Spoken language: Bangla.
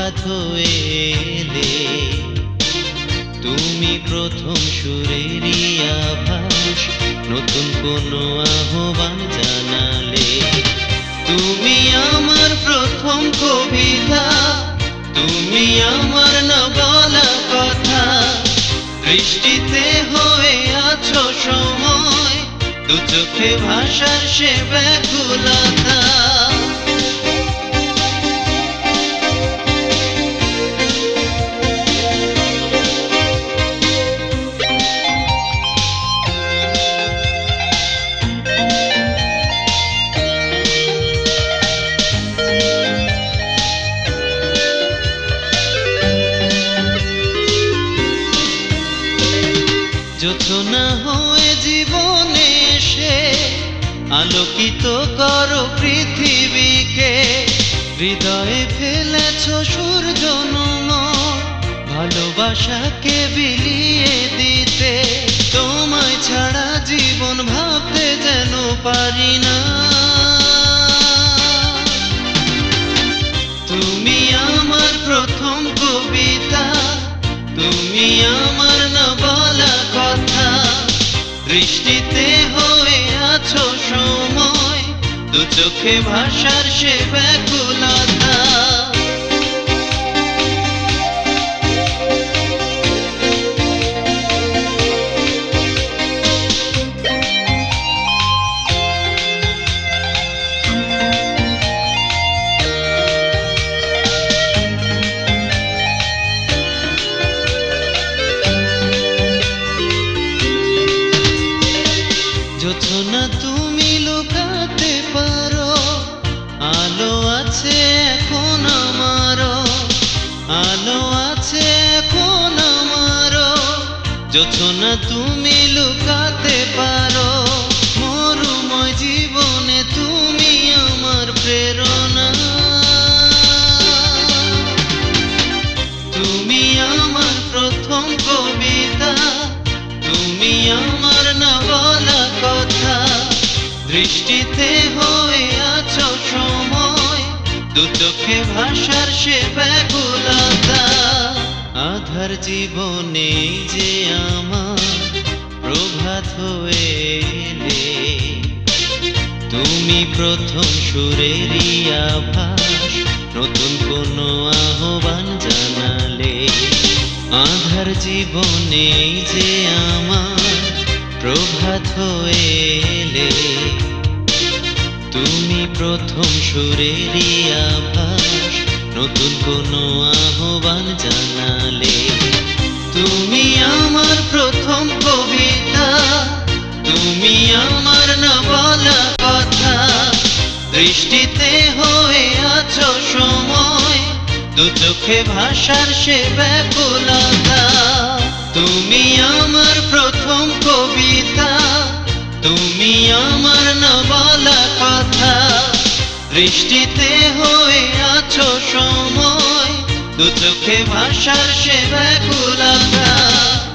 প্রভাত হয়ে এলে, তুমি প্রথম সুরেরই আভাস, নতুন কোনো আহ্বান জানালে। তুমি আমার প্রথম কবিতা, তুমি আমার না বলা কথা, বৃষ্টিতে হয়ে আছো সময়, দু চোখে ভাষার সে ব্যাকুলতা। জোছনা হয়ে জীবনে এসে আলোকিত করো পৃথিবীকে, হৃদয়ে ফেলেছ সূর্যনমন, ভালোবাসাকে বিলিয়ে দিতে। তোমায় ছাড়া জীবন ভাবতে যেন পারি না। তুমি আমার প্রথম কবিতা, তুমি আমার না বলা কথা, বৃষ্টিতে হয়ে আছো সময়, দু চোখে ভাষার সে ব্যাকুলতা। জোছনা তুমি লুকাতে পারো, আলো আছে এখন আমারও, আলো আছে এখন আমারও। জোছনা তুমি লুকাতে পারো, মরুময় জীবনে তুমি আমার প্রেরণা। তুমি আমার প্রথম কবিতা, তুমি আমার না বলা কথা, বৃষ্টিতে হয়ে আছো সময়, দু চোখে ভাষার সে ব্যাকুলতা। আধার জীবনে যে আমার প্রভাত হয়ে এলে, তুমি প্রথম সুরেরই আভাস, নতুন কোনো আহ্বান জানালে। আধার জীবনে যে আমার প্রভাত হয়ে এলে, তুমি প্রথম সুরেরই আভাস, নতুন কোনো আহ্বান জানালে। তুমি আমার প্রথম কবিতা, তুমি আমার না বলা কথা, বৃষ্টিতে হয়ে আছো সময়, দু চোখে ভাষার সে ব্যাকুলতা। তুমি আমার প্রথম কবিতা, তুমি আমার না বলা কথা, বৃষ্টিতে হয়ে আছো সময়, দু চোখে ভাষার সে ব্যাকুলতা।